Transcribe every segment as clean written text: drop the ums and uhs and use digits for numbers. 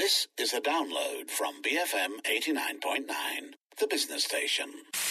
This is a download from BFM 89.9, the business station.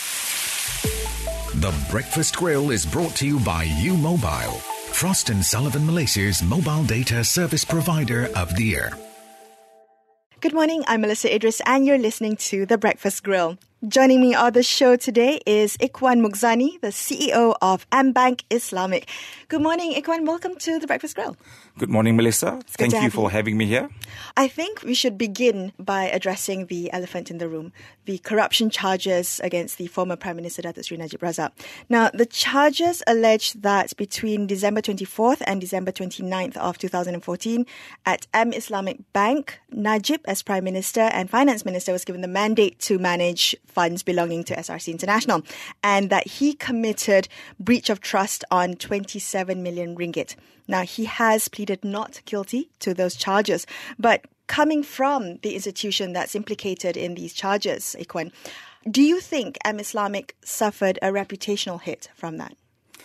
The Breakfast Grill is brought to you by U Mobile, Frost & Sullivan Malaysia's mobile data service provider of the year. Good morning, I'm Melissa Idris and you're listening to The Breakfast Grill. Joining me on the show today is Ikhwan Mughzani, the CEO of AmBank Islamic. Good morning, Ikhwan. Welcome to The Breakfast Grill. Good morning, Melissa. Thank you for having me here. I think we should begin by addressing the elephant in the room, the corruption charges against the former Prime Minister Datuk Seri Najib Razak. Now, the charges allege that between December 24th and December 29th of 2014, at M Islamic Bank, Najib, as Prime Minister and Finance Minister, was given the mandate to manage funds belonging to SRC International, and that he committed breach of trust on 27 million ringgit. Now, he has pleaded not guilty to those charges, but coming from the institution that's implicated in these charges, Ikhwan, do you think M Islamic suffered a reputational hit from that?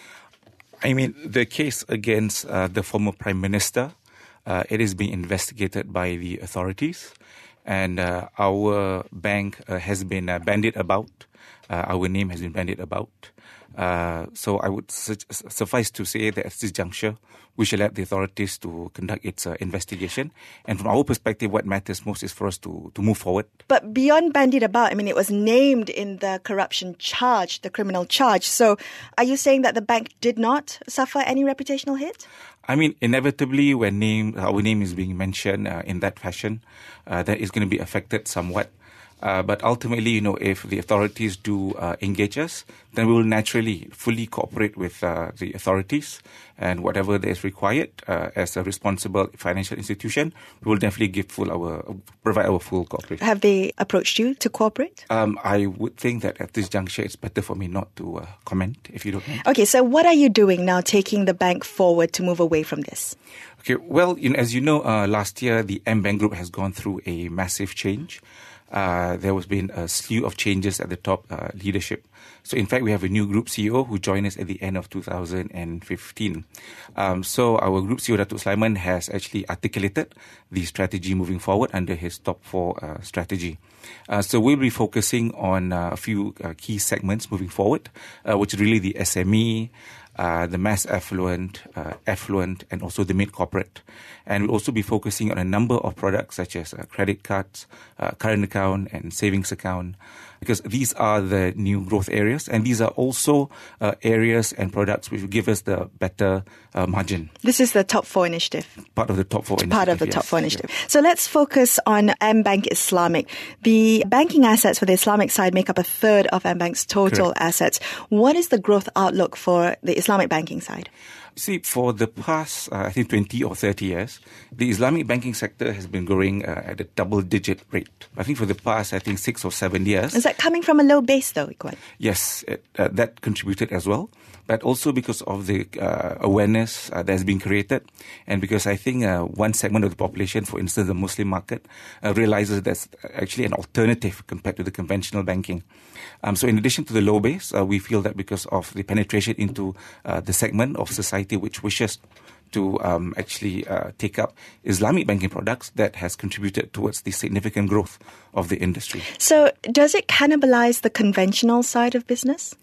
I mean, the case against the former Prime Minister, it is being investigated by the authorities, and our bank has been bandied about. Our name has been bandied about. So I would suffice to say that at this juncture, we shall let the authorities to conduct its investigation. And from our perspective, what matters most is for us to move forward. But beyond bandied about, I mean, it was named in the corruption charge, the criminal charge. So are you saying that the bank did not suffer any reputational hit? I mean, inevitably, when our name is being mentioned in that fashion, that is going to be affected somewhat. But ultimately, if the authorities do engage us, then we will naturally fully cooperate with the authorities, and whatever is required as a responsible financial institution, we will definitely provide our full cooperation. Have they approached you to cooperate? I would think that at this juncture, it's better for me not to comment, if you don't mind. Okay, so what are you doing now, taking the bank forward to move away from this? Okay, well, as you know, last year, the AmBank Group has gone through a massive change. There has been a slew of changes at the top leadership. So, in fact, we have a new group CEO who joined us at the end of 2015. So, our group CEO, Datuk Sulaiman, has actually articulated the strategy moving forward under his top 4 strategy. So, we'll be focusing on a few key segments moving forward, which is really the SME, the mass affluent, and also the mid-corporate. And we'll also be focusing on a number of products such as credit cards, current account, and savings account, because these are the new growth areas, and these are also areas and products which will give us the better margin. This is the top 4 initiative. Part of the top 4 initiative. Part of the top 4 initiative. Yeah. So let's focus on AmBank Islamic. The banking assets for the Islamic side make up a third of AmBank's total assets. What is the growth outlook for the Islamic banking side? See, for the past, I think 20 or 30 years, the Islamic banking sector has been growing at a double-digit rate. I think for the past, 6 or 7 years. Is that coming from a low base, though, Ikhwan? Yes, that contributed as well. But also because of the awareness that has been created, and because I think one segment of the population, for instance, the Muslim market, realizes that's actually an alternative compared to the conventional banking. So in addition to the low base, we feel that because of the penetration into the segment of society which wishes to actually take up Islamic banking products, that has contributed towards the significant growth of the industry. So does it cannibalize the conventional side of business?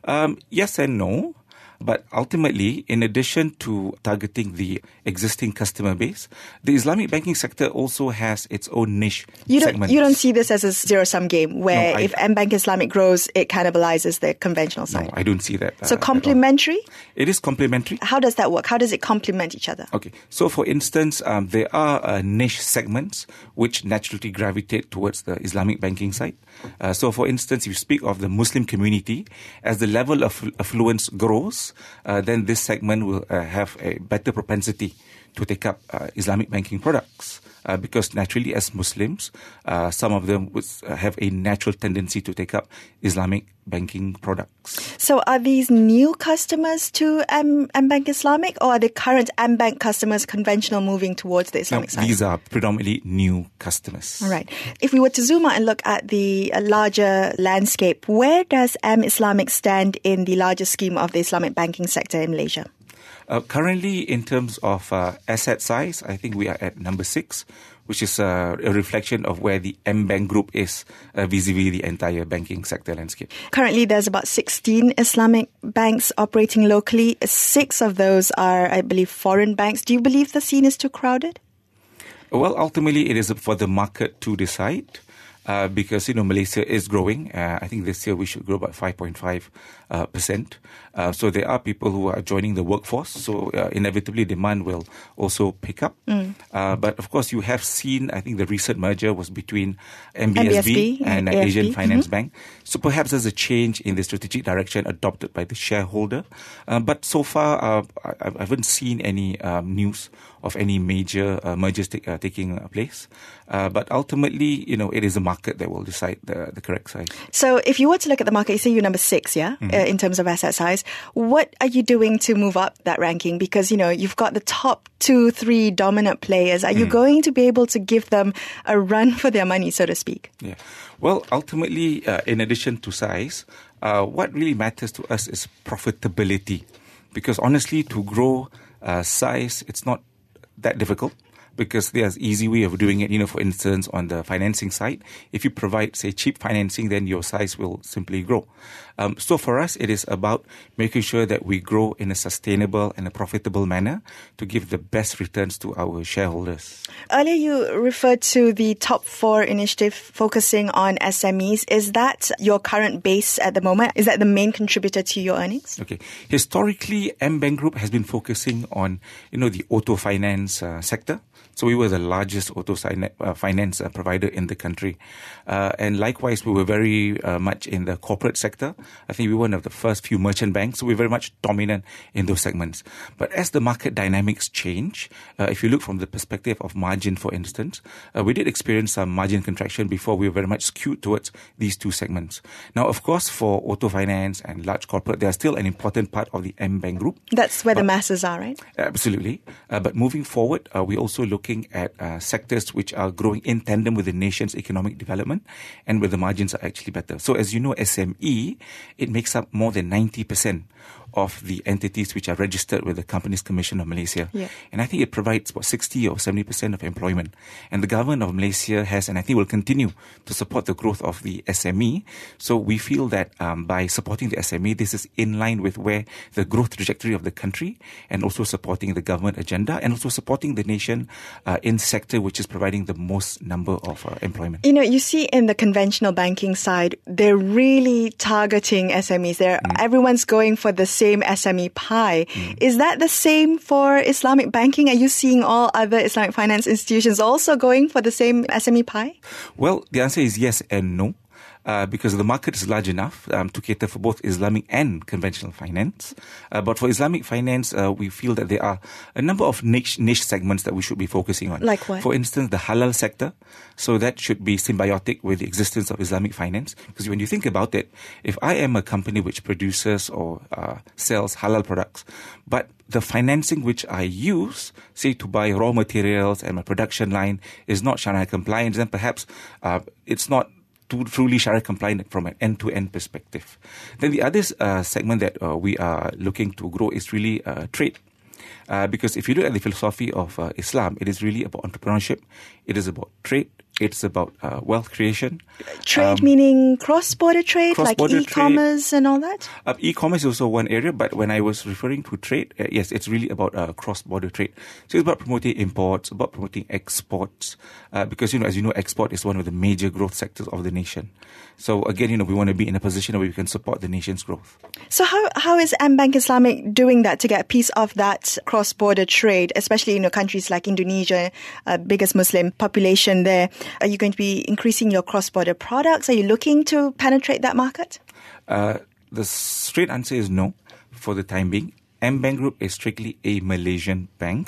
Yes and no. But ultimately, in addition to targeting the existing customer base, the Islamic banking sector also has its own niche segments. You don't see this as a zero-sum game where if AmBank Islamic grows, it cannibalizes the conventional side? No, I don't see that. So complementary? It is complementary. How does that work? How does it complement each other? Okay. So, for instance, there are niche segments which naturally gravitate towards the Islamic banking side. So, for instance, if you speak of the Muslim community, as the level of affluence grows, then this segment will have a better propensity to take up Islamic banking products. Because naturally, as Muslims, some of them would have a natural tendency to take up Islamic banking products. So are these new customers to AmBank Islamic, or are the current AmBank customers conventional moving towards the Islamic side? These are predominantly new customers. All right. If we were to zoom out and look at the larger landscape, where does Islamic stand in the larger scheme of the Islamic banking sector in Malaysia? Currently, in terms of asset size, I think we are at number 6, which is a reflection of where the MBank Group is vis-a-vis the entire banking sector landscape. Currently, there's about 16 Islamic banks operating locally. 6 of those are, I believe, foreign banks. Do you believe the scene is too crowded? Well, ultimately, it is for the market to decide. Because, Malaysia is growing. I think this year we should grow by 5.5%. So there are people who are joining the workforce. So inevitably demand will also pick up. But of course, you have seen, I think the recent merger was between MBSB and Asian Finance Bank. So perhaps there's a change in the strategic direction adopted by the shareholder. But so far, I haven't seen any news of any major mergers taking place. But ultimately, it is a market that will decide the correct size. So if you were to look at the market, you say you're number 6, in terms of asset size. What are you doing to move up that ranking? Because, you've got the top 2-3 dominant players. Are you going to be able to give them a run for their money, so to speak? Yeah. Well, ultimately, in addition to size, what really matters to us is profitability. Because honestly, to grow size, it's not that difficult. Because there's easy way of doing it, for instance, on the financing side. If you provide, say, cheap financing, then your size will simply grow. So for us, it is about making sure that we grow in a sustainable and a profitable manner to give the best returns to our shareholders. Earlier, you referred to the Top 4 initiative focusing on SMEs. Is that your current base at the moment? Is that the main contributor to your earnings? Okay. Historically, MBank Group has been focusing on, the auto finance sector. So we were the largest auto finance provider in the country. And likewise, we were very much in the corporate sector. I think we were one of the first few merchant banks. So we were very much dominant in those segments. But as the market dynamics change, if you look from the perspective of margin, for instance, we did experience some margin contraction before we were very much skewed towards these two segments. Now, of course, for auto finance and large corporate, they are still an important part of the MBank Group. That's where the masses are, right? Absolutely. But moving forward, we also looking at sectors which are growing in tandem with the nation's economic development and where the margins are actually better. So as you know, SME, it makes up more than 90% of the entities which are registered with the Companies Commission of Malaysia. Yeah. And I think it provides about 60 or 70% of employment. And the government of Malaysia has, and I think will continue to support the growth of the SME. So we feel that by supporting the SME, this is in line with where the growth trajectory of the country and also supporting the government agenda and also supporting the nation in sector which is providing the most number of employment. You see in the conventional banking side, they're really targeting SMEs. Everyone's going for the same SME pie. Is that the same for Islamic banking? Are you seeing all other Islamic finance institutions also going for the same SME pie? Well, the answer is yes and no. Because the market is large enough to cater for both Islamic and conventional finance. But for Islamic finance, we feel that there are a number of niche segments that we should be focusing on. Like what? For instance, the halal sector. So that should be symbiotic with the existence of Islamic finance. Because when you think about it, if I am a company which produces or sells halal products, but the financing which I use, say to buy raw materials and my production line is not Sharia compliant, then perhaps it's not truly Sharia compliant from an end-to-end perspective. Then the other segment that we are looking to grow is really trade. Because if you look at the philosophy of Islam, it is really about entrepreneurship. It is about trade. It's about wealth creation. Trade meaning cross-border trade, like e-commerce and all that? E-commerce is also one area, but when I was referring to trade, yes, it's really about cross-border trade. So it's about promoting imports, about promoting exports, because, as you know, export is one of the major growth sectors of the nation. So again, we want to be in a position where we can support the nation's growth. So how is MBank Islamic doing that to get a piece of that cross-border trade, especially in countries like Indonesia, biggest Muslim population there? Are you going to be increasing your cross-border products? Are you looking to penetrate that market? The straight answer is no for the time being. MBank Group is strictly a Malaysian bank.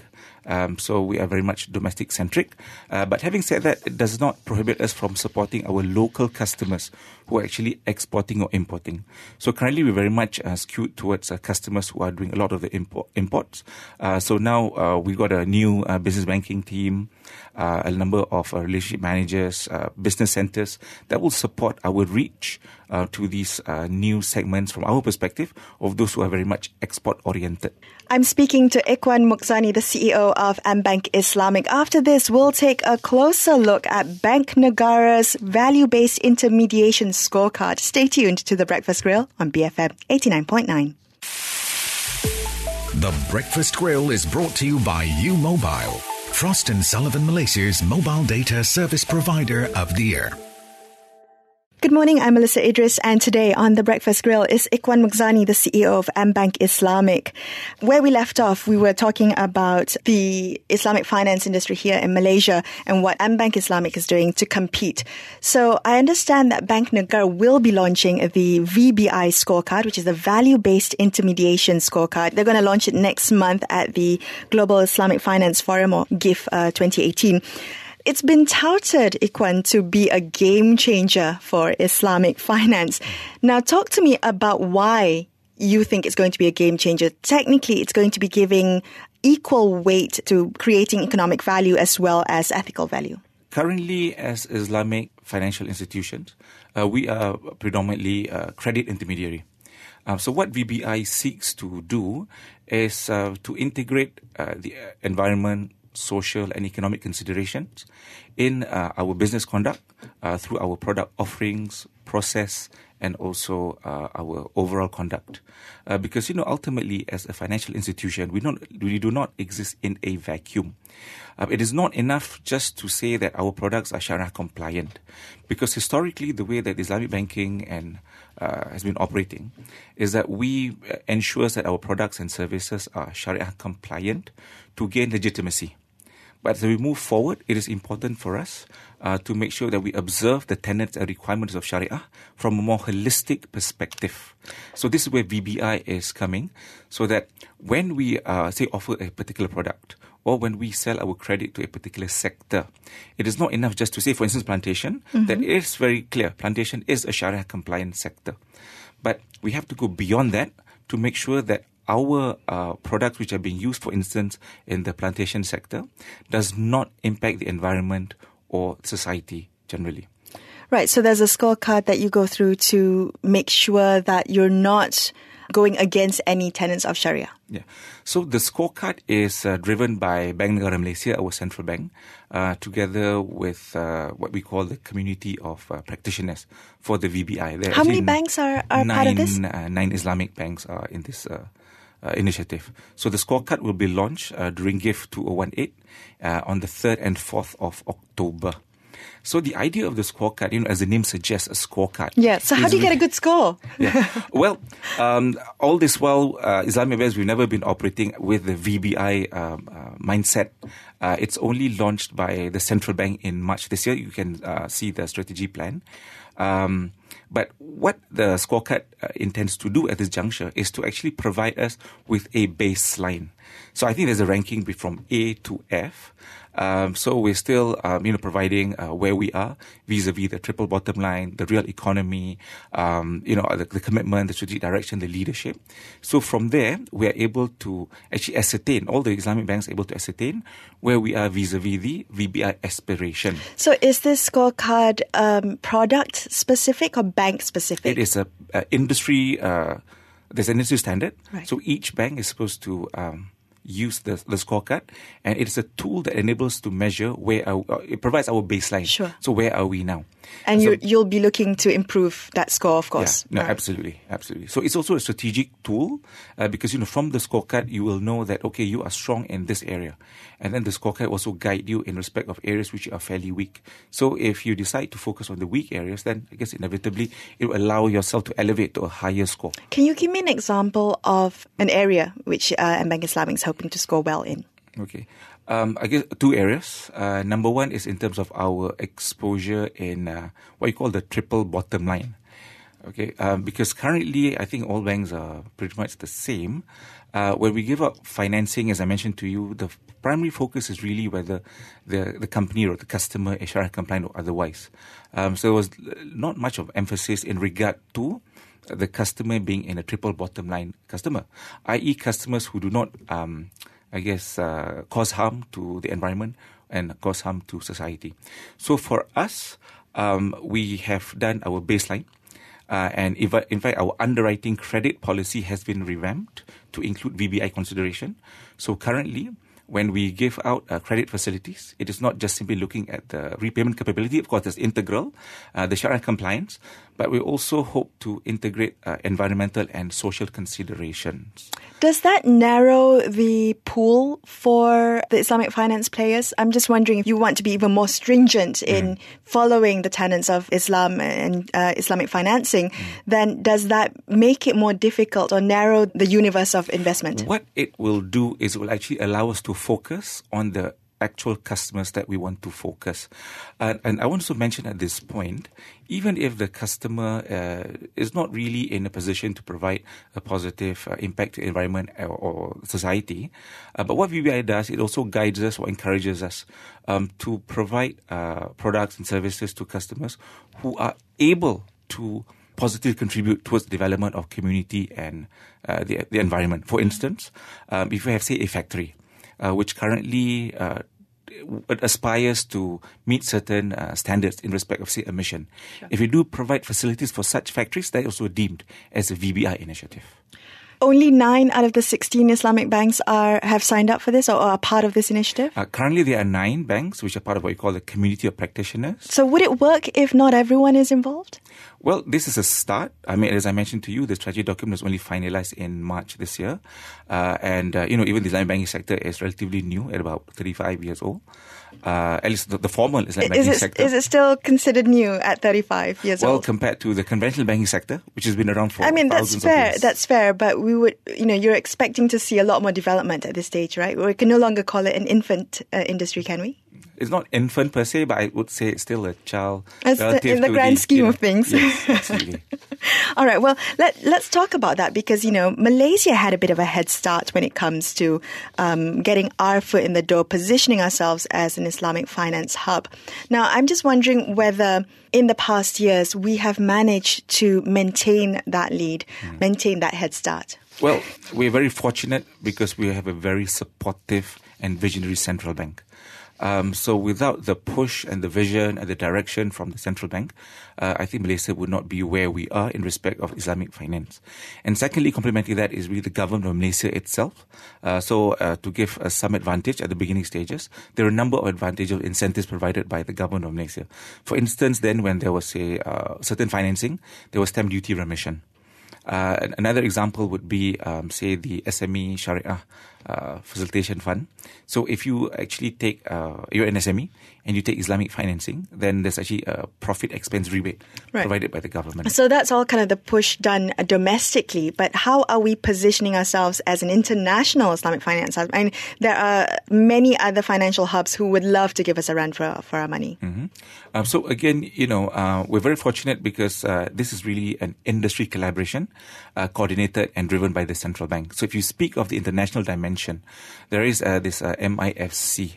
So we are very much domestic-centric. But having said that, it does not prohibit us from supporting our local customers who are actually exporting or importing. So currently we're very much skewed towards customers who are doing a lot of the imports. So now we got a new business banking team. a number of relationship managers, business centers that will support our reach to these new segments from our perspective of those who are very much export-oriented. I'm speaking to Ikhwan Mukhzani, the CEO of AmBank Islamic. After this, we'll take a closer look at Bank Negara's value-based intermediation scorecard. Stay tuned to The Breakfast Grill on BFM 89.9. The Breakfast Grill is brought to you by U-Mobile, Frost & Sullivan Malaysia's mobile data service provider of the year. Good morning, I'm Melissa Idris, and today on The Breakfast Grill is Ikhwan Mukhzani, the CEO of AmBank Islamic. Where we left off, we were talking about the Islamic finance industry here in Malaysia and what AmBank Islamic is doing to compete. So I understand that Bank Negara will be launching the VBI scorecard, which is the Value-Based Intermediation Scorecard. They're going to launch it next month at the Global Islamic Finance Forum, or GIF 2018. It's been touted, Ikhwan, to be a game changer for Islamic finance. Now, talk to me about why you think it's going to be a game changer. Technically, it's going to be giving equal weight to creating economic value as well as ethical value. Currently, as Islamic financial institutions, we are predominantly credit intermediary. So what VBI seeks to do is to integrate the environment, social and economic considerations in our business conduct through our product offerings, process, and also our overall conduct. Because, ultimately, as a financial institution, we do not exist in a vacuum. It is not enough just to say that our products are Sharia compliant, because historically, the way that Islamic banking and has been operating is that we ensure that our products and services are Sharia compliant to gain legitimacy. But as we move forward, it is important for us to make sure that we observe the tenets and requirements of Sharia from a more holistic perspective. So this is where VBI is coming, so that when we, offer a particular product, or when we sell our credit to a particular sector, it is not enough just to say, for instance, plantation, that it is very clear. Plantation is a Sharia-compliant sector. But we have to go beyond that to make sure that our products which are being used, for instance, in the plantation sector, does not impact the environment or society generally. Right, so there's a scorecard that you go through to make sure that you're not going against any tenets of Sharia. Yeah. So the scorecard is driven by Bank Negara Malaysia, our central bank, together with what we call the community of practitioners for the VBI. How many banks are part of this? 9 Islamic banks are in this initiative. So the scorecard will be launched during GIF 2018 on the 3rd and 4th of October. So the idea of the scorecard, as the name suggests, a scorecard. Yeah, so how do you get a good score? Yeah. Well, all this while, Islamic Banks, we've never been operating with the VBI mindset. It's only launched by the central bank in March this year. You can see the strategy plan. But what the scorecard intends to do at this juncture is to actually provide us with a baseline. So I think there's a ranking from A to F. So we're still, providing where we are vis-a-vis the triple bottom line, the real economy, the commitment, the strategic direction, the leadership. So from there, we are able to actually ascertain, all the Islamic banks are able to ascertain where we are vis-a-vis the VBI aspiration. So is this scorecard product specific or bank specific? It is a industry, there's an industry standard. Right. So each bank is supposed to use the scorecard, and it is a tool that enables to measure it provides our baseline. Sure. So where are we now? And you'll be looking to improve that score, of course. Yeah, no, right. Absolutely. So it's also a strategic tool because, from the scorecard, you will know that, okay, you are strong in this area. And then the scorecard also guide you in respect of areas which are fairly weak. So if you decide to focus on the weak areas, then I guess inevitably it will allow yourself to elevate to a higher score. Can you give me an example of an area which AmBank Islamic is hoping to score well in? Okay. I guess 2 areas. Number one is in terms of our exposure in what you call the triple bottom line. Okay, because currently I think all banks are pretty much the same. When we give out financing, as I mentioned to you, the primary focus is really whether the company or the customer is Sharia compliant or otherwise. So there was not much of emphasis in regard to the customer being in a triple bottom line customer, i.e. customers who do not cause harm to the environment and cause harm to society. So for us, we have done our baseline. And in fact, our underwriting credit policy has been revamped to include VBI consideration. So currently, when we give out credit facilities, it is not just simply looking at the repayment capability. Of course, that's integral, the Sharia compliance, but we also hope to integrate environmental and social considerations. Does that narrow the pool for the Islamic finance players? I'm just wondering if you want to be even more stringent in following the tenets of Islam and Islamic financing, then does that make it more difficult or narrow the universe of investment? What it will do is it will actually allow us to focus on the actual customers that we want to focus. And I want to mention at this point, even if the customer is not really in a position to provide a positive impact to environment or society, but what VBI does, it also guides us or encourages us to provide products and services to customers who are able to positively contribute towards the development of community and the environment. For instance, if we have, say, a factory, which currently aspires to meet certain standards in respect of, say, emission. Sure. If we do provide facilities for such factories, that is also deemed as a VBI initiative. Only 9 out of the 16 Islamic banks have signed up for this or are part of this initiative? Currently, there are 9 banks which are part of what we call the community of practitioners. So would it work if not everyone is involved? Well, this is a start. I mean, as I mentioned to you, the strategy document was only finalized in March this year. Even the Islamic banking sector is relatively new at about 35 years old. At least the formal Islamic banking sector. Is it still considered new at 35 years old? Well, compared to the conventional banking sector, which has been around for thousands of years. That's fair. But we would, you're expecting to see a lot more development at this stage, right? We can no longer call it an infant industry, can we? It's not infant per se, but I would say it's still a child. In the grand scheme of things. Yes, absolutely. All right. Well, let's talk about that because, Malaysia had a bit of a head start when it comes to getting our foot in the door, positioning ourselves as an Islamic finance hub. Now, I'm just wondering whether in the past years we have managed to maintain that lead, maintain that head start. Well, we're very fortunate because we have a very supportive and visionary central bank. So without the push and the vision and the direction from the central bank, I think Malaysia would not be where we are in respect of Islamic finance. And secondly, complementing that is really the government of Malaysia itself. To give us some advantage at the beginning stages, there are a number of advantages, incentives provided by the government of Malaysia. For instance, then when there was certain financing, there was stamp duty remission. Another example would be, the SME Sharia Facilitation Fund. So if you actually take, you're an SME and you take Islamic financing, then there's actually a profit expense rebate provided by the government. So that's all kind of the push done domestically. But how are we positioning ourselves as an international Islamic finance hub? I mean, there are many other financial hubs who would love to give us a run for our money. Mm-hmm. So again, we're very fortunate because this is really an industry collaboration coordinated and driven by the central bank. So if you speak of the international dimension, there is this MIFC,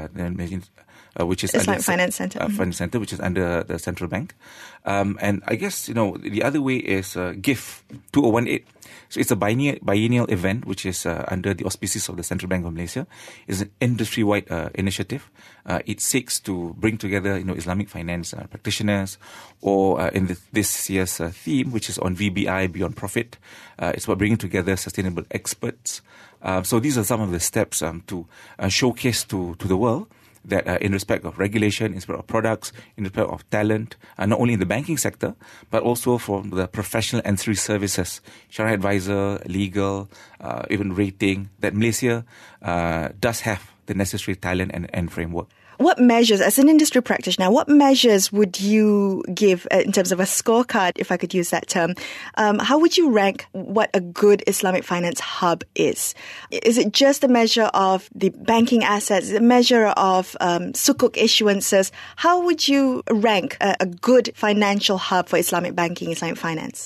which is Islamic Finance Center. Finance Center, which is under the central bank. And I guess, the other way is GIF 2018. So it's a biennial event, which is under the auspices of the Central Bank of Malaysia. It's an industry-wide initiative. It seeks to bring together, Islamic finance practitioners, or in this year's theme, which is on VBI, Beyond Profit. It's about bringing together sustainable experts. So these are some of the steps to showcase to the world that in respect of regulation, in respect of products, in respect of talent, not only in the banking sector, but also from the professional ancillary services, Sharia advisor, legal, even rating, that Malaysia does have the necessary talent and framework. What measures, as an industry practitioner, what measures would you give in terms of a scorecard, if I could use that term? How would you rank what a good Islamic finance hub is? Is it just a measure of the banking assets, a measure of sukuk issuances? How would you rank a good financial hub for Islamic banking, Islamic finance?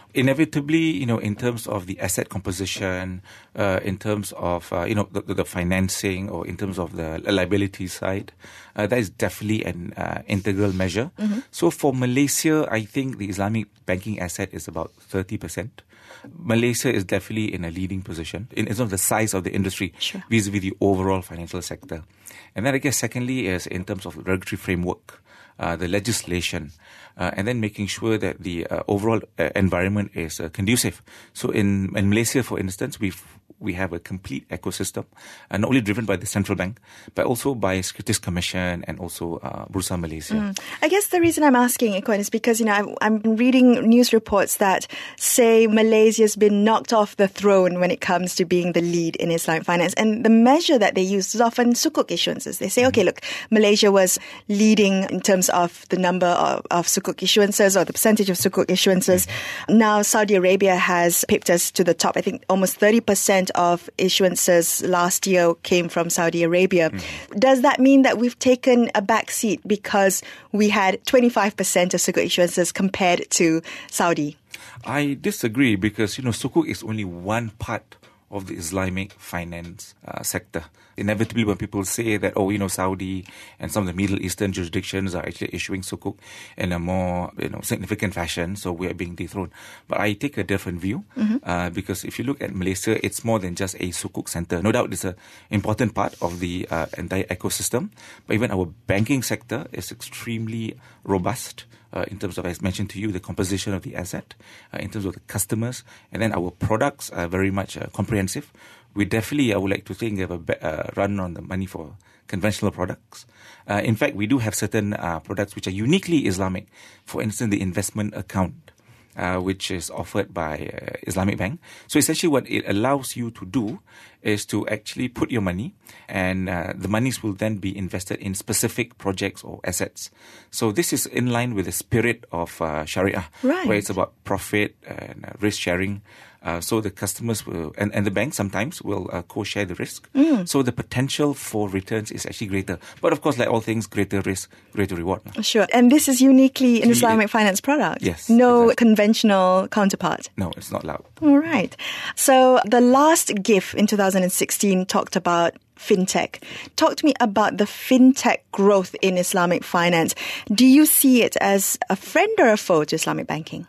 Inevitably, in terms of the asset composition, in terms of, the financing, or in terms of the liability side, that is definitely an integral measure. So for Malaysia, I think the Islamic banking asset is about 30%. Malaysia is definitely in a leading position in terms of the size of the industry vis-a-vis the overall financial sector. And then I guess secondly is in terms of the regulatory framework, the legislation, and then making sure that the overall environment is conducive. So in Malaysia, for instance, we have a complete ecosystem, not only driven by the central bank, but also by Securities Commission and also Bursa Malaysia. I guess the reason I'm asking, Equan, is because, I'm reading news reports that say Malaysia's been knocked off the throne when it comes to being the lead in Islamic finance. And the measure that they use is often sukuk issuances. They say, okay, look, Malaysia was leading in terms of the number of sukuk issuances or the percentage of sukuk issuances. Now, Saudi Arabia has pipped us to the top. I think almost 30% of issuances last year came from Saudi Arabia. Does that mean that we've taken a back seat because we had 25% of sukuk issuances compared to Saudi? I disagree because, sukuk is only one part of the Islamic finance sector. Inevitably, when people say that, Saudi and some of the Middle Eastern jurisdictions are actually issuing sukuk in a more, significant fashion, so we are being dethroned. But I take a different view because if you look at Malaysia, it's more than just a sukuk center. No doubt it's an important part of the entire ecosystem, but even our banking sector is extremely robust. In terms of, as mentioned to you, the composition of the asset, in terms of the customers, and then our products are very much comprehensive. We definitely, I would like to think, have a run on the money for conventional products. In fact, we do have certain products which are uniquely Islamic. For instance, the investment account, which is offered by Islamic Bank. So essentially what it allows you to do is to actually put your money, and the monies will then be invested in specific projects or assets. So this is in line with the spirit of Sharia, where it's about profit and risk sharing. So the customers will, and the bank sometimes will co-share the risk. So the potential for returns is actually greater. But of course, like all things, greater risk, greater reward. Sure. And this is uniquely an Islamic finance product? Yes. No conventional counterpart? No, it's not allowed. All right. So the last GIF in 2016 talked about fintech. Talk to me about the fintech growth in Islamic finance. Do you see it as a friend or a foe to Islamic banking?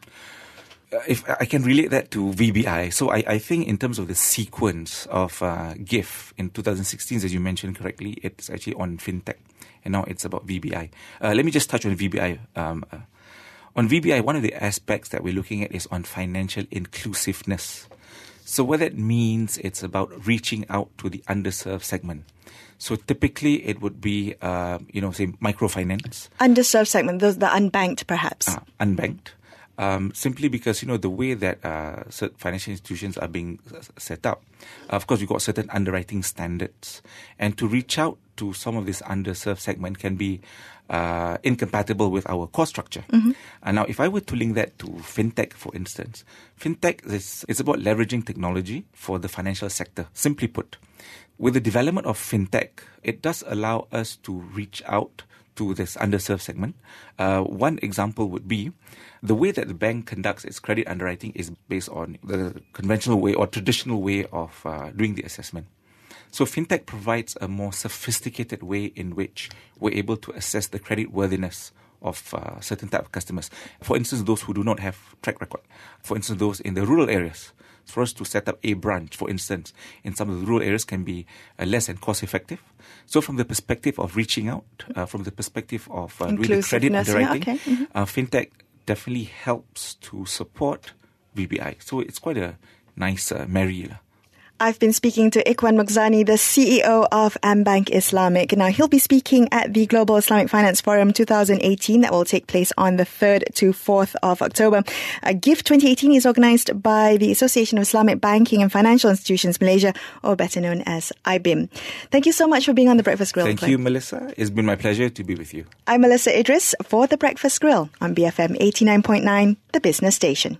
If I can relate that to VBI. So I think in terms of the sequence of GIF in 2016, as you mentioned correctly, it's actually on fintech. And now it's about VBI. Let me just touch on VBI. On VBI, one of the aspects that we're looking at is on financial inclusiveness. So what that means, it's about reaching out to the underserved segment. So typically it would be, say microfinance. Underserved segment, those the unbanked perhaps. Unbanked. Simply because, the way that financial institutions are being set up, of course, we've got certain underwriting standards. And to reach out to some of this underserved segment can be incompatible with our cost structure. And now, if I were to link that to fintech, for instance, fintech is about leveraging technology for the financial sector. Simply put, with the development of fintech, it does allow us to reach out to this underserved segment. One example would be the way that the bank conducts its credit underwriting is based on the conventional way or traditional way of doing the assessment. So fintech provides a more sophisticated way in which we're able to assess the credit worthiness of certain type of customers. For instance, those who do not have track record. For instance, those in the rural areas. For us to set up a branch, for instance, in some of the rural areas can be less and cost effective. So from the perspective of reaching out, from the perspective of doing the credit underwriting, fintech definitely helps to support VBI. So it's quite a nice marry. I've been speaking to Equan Mukhzani, the CEO of AmBank Islamic. Now, he'll be speaking at the Global Islamic Finance Forum 2018 that will take place on the 3rd to 4th of October. GIF 2018 is organized by the Association of Islamic Banking and Financial Institutions Malaysia, or better known as IBIM. Thank you so much for being on The Breakfast Grill. Thank you, Melissa. It's been my pleasure to be with you. I'm Melissa Idris for The Breakfast Grill on BFM 89.9, the business station.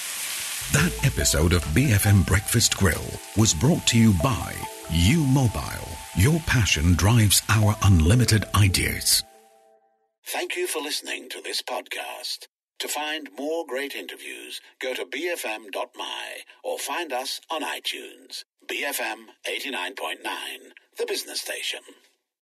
That episode of BFM Breakfast Grill was brought to you by U Mobile. Your passion drives our unlimited ideas. Thank you for listening to this podcast. To find more great interviews, go to bfm.my or find us on iTunes. BFM 89.9, the business station.